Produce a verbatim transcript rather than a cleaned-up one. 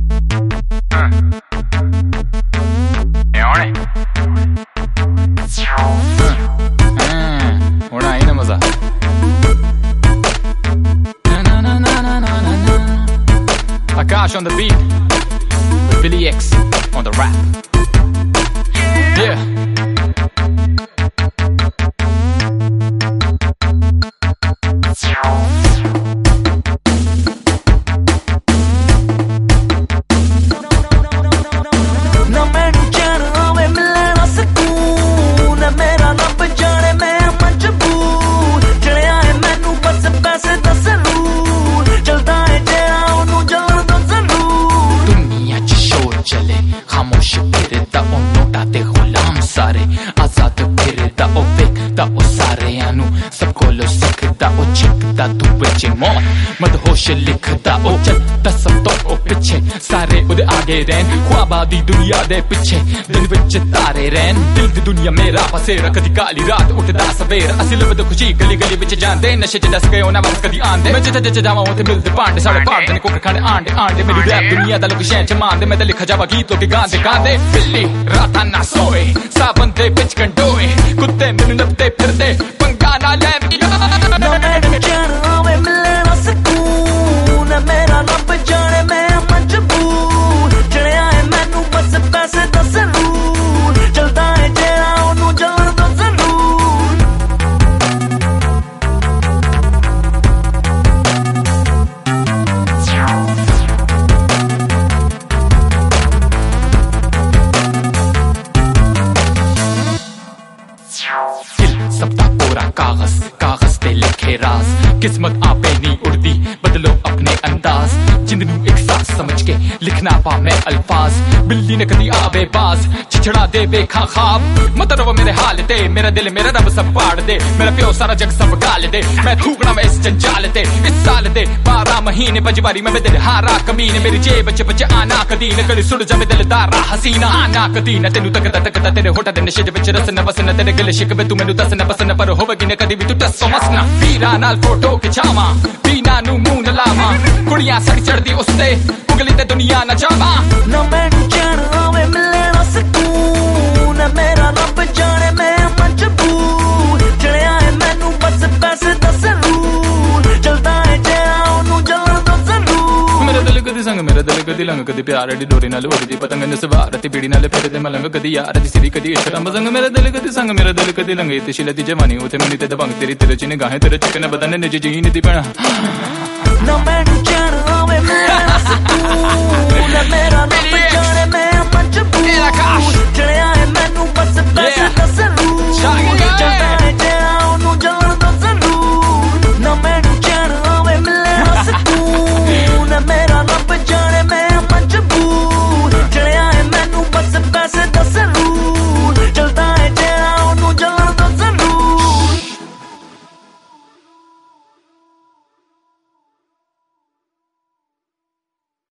ਹੁਣ ਆਈ ਨਾ ਮਜ਼ਾ Akash on the beat with Billy X on the rap. Yeah. Na mainu chana ave mile na sukoon na mera rabb jaane main majboor chadya hai mainu bas paise da saloon chalda hai jera onu jalan do zarur दुनिया च शोर चले खामोश फिरदा ओ NOTA ते गुलाम सारे आजाद फिरदा ओ वेखदा ओ सारे आनू सब कोलो सिखदा ओ छिकदा तू बचे मौत मदहोश लिखदा ओ चलदा सब तो ओ पिछे सारे उदे आगे रहन ख्वाबा दी दुनिया दे पिछे दिन विच तारे रहन दिल दी दुनिया मेरा पासे रखदी काली रात उठदा सवेर असि लबद खुशी गली गली विच जांदे नशे च दस गए ना वापस कदी आंदे मैं जिथे जिथे जावां उथे मिलदे पांडे साढ़े पांडे ने कोकर खाने आंडे आंडे मेरी रैप दुनिया दा लोग शहर च मांदे मैं ते लिखा जावा गीत लोग गांदे गांदे बिल्ली रातां ना सोए साबन दे बिच कंडोए कुत्ते मैनू लपदे फिरदे पंगा ना ले na mainu chana ave mile na sukoon na mera rabb jaane main majboor chadya hai mainu bas paise da saloon chalda hai jera onu jalan do zarur दिल सबका कोरा कागज कागज पे लिखे राज किस्मत आपे नहीं उड़ती बदलो अपने अंदाज जिंदनू एक साथ समझ के लिखना पा मैं अल्फाज बिल्ली ने कदी आवे बाज छिछड़ा दे बेखा ख्वाब मत रहो मेरे हाल ते मेरा दिल मेरा रब सब पाड़ दे मेरा प्यो सारा जग सब गाल दे मैं थूकना मैं इस जंजाल ते इस साल दे बारह महीने पंजवारी में दिल हारा कमीने मेरी जेब च बच आना कदी न कड़ी सुड़ जा दिल दारा हसीना आना कदी न तेनू तकदा तकदा तेरे होठा दे नशे विच रस न बस न तेरे गले शिकवे तू मैनू दस न बस न पर होवेगी न कदी भी तू टस मसना वीरा नाल फोटो खिचावां पीना नू मूंह न लावां कुड़ियां सड़ चढ़दी उसते उगली ते दुनिया न जावां na mainu chana ave mile na sukoon na mera rabb jaane main majboor chadya hai mainu bas paise da saloon chalda hai jera onu jalan do zarur मेरा दिल कदी संग मेरा दिल कदी लंग कदी प्यार दी डोरी नाल उड़दी पतंग ने सवार ते पीड़ी नाल फिरदे मलंग कदी यार दी सिरी कदी शर्म संग मेरा दिल कदी संग मेरा दिल कदी लंग ते शिलती जवानी उते मनी ते दबंग तेरी तेरे च निगाहें तेरे चिकन बदन ने जी दी बना na mainu chana ave